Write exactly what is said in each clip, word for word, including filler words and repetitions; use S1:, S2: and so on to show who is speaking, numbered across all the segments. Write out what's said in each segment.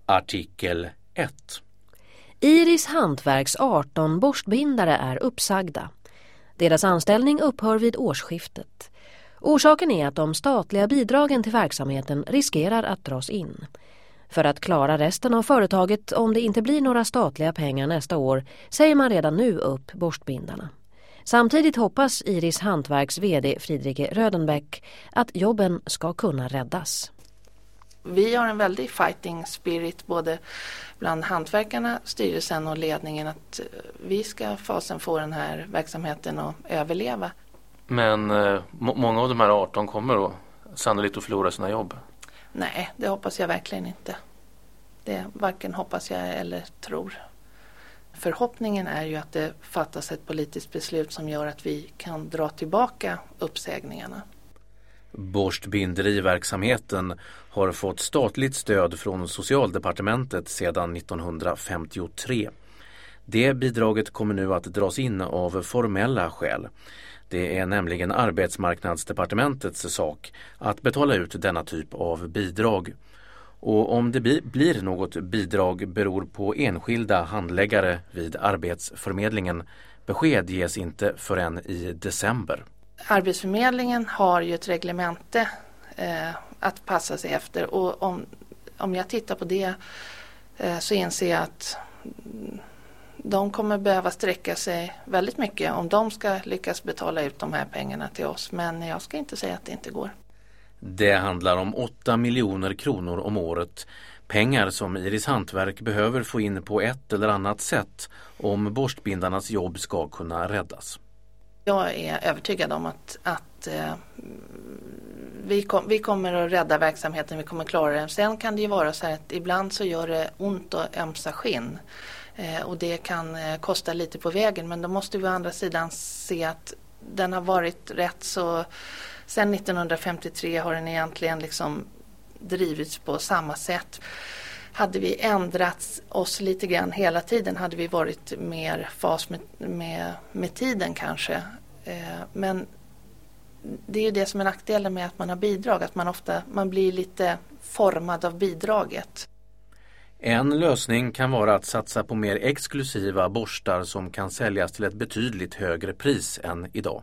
S1: Artikel ett.
S2: Iris Hantverks arton borstbindare är uppsagda. Deras anställning upphör vid årsskiftet. Orsaken är att de statliga bidragen till verksamheten riskerar att dras in. För att klara resten av företaget om det inte blir några statliga pengar nästa år säger man redan nu upp borstbindarna. Samtidigt hoppas Iris Hantverks vd Fridrike Rödenbeck att jobben ska kunna räddas.
S3: Vi har en väldig fighting spirit både bland hantverkarna, styrelsen och ledningen att vi ska fasen få den här verksamheten att överleva.
S1: Men eh, må- många av de här arton kommer då sannolikt att förlora sina jobb.
S3: Nej, det hoppas jag verkligen inte. Det varken hoppas jag eller tror. Förhoppningen är ju att det fattas ett politiskt beslut som gör att vi kan dra tillbaka uppsägningarna.
S1: Borstbinderiverksamheten har fått statligt stöd från Socialdepartementet sedan nittonhundrafemtiotre. Det bidraget kommer nu att dras in av formella skäl. Det är nämligen Arbetsmarknadsdepartementets sak att betala ut denna typ av bidrag. Och om det blir något bidrag beror på enskilda handläggare vid Arbetsförmedlingen. Besked ges inte förrän i december.
S3: Arbetsförmedlingen har ju ett reglemente eh, att passa sig efter och om, om jag tittar på det eh, så inser jag att de kommer behöva sträcka sig väldigt mycket om de ska lyckas betala ut de här pengarna till oss. Men jag ska inte säga att det inte går.
S1: Det handlar om åtta miljoner kronor om året. Pengar som Iris Hantverk behöver få in på ett eller annat sätt om borstbindarnas jobb ska kunna räddas.
S3: Jag är övertygad om att, att eh, vi, kom, vi kommer att rädda verksamheten, vi kommer att klara den. Sen kan det ju vara så här att ibland så gör det ont och ömsa skinn. Eh, och det kan eh, kosta lite på vägen, men då måste vi å andra sidan se att den har varit rätt så... Sen nittonhundrafemtiotre har den egentligen liksom drivits på samma sätt. Hade vi ändrat oss lite grann hela tiden hade vi varit mer fas med, med, med tiden kanske. Eh, men det är ju det som är nackdelen med att man har bidrag. Att man ofta man blir lite formad av bidraget.
S1: En lösning kan vara att satsa på mer exklusiva borstar som kan säljas till ett betydligt högre pris än idag.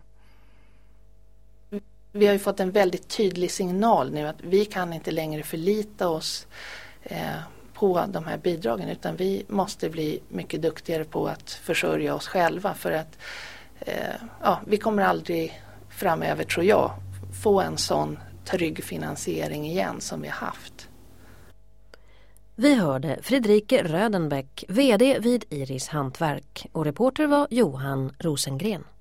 S3: Vi har ju fått en väldigt tydlig signal nu att vi kan inte längre förlita oss eh, på de här bidragen utan vi måste bli mycket duktigare på att försörja oss själva för att eh, ja, vi kommer aldrig framöver tror jag få en sån trygg finansiering igen som vi har haft.
S2: Vi hörde Fridrike Rödenbeck, vd vid Iris Hantverk och reporter var Johan Rosengren.